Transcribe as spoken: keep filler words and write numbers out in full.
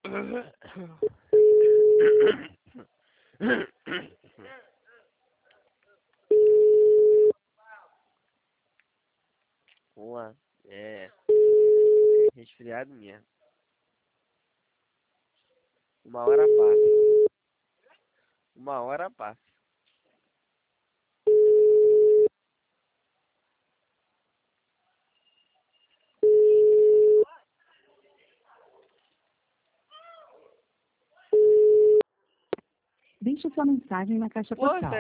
Boa, é resfriado mesmo. Uma hora passa. Uma hora passa. Deixe sua mensagem na caixa Poxa, postal.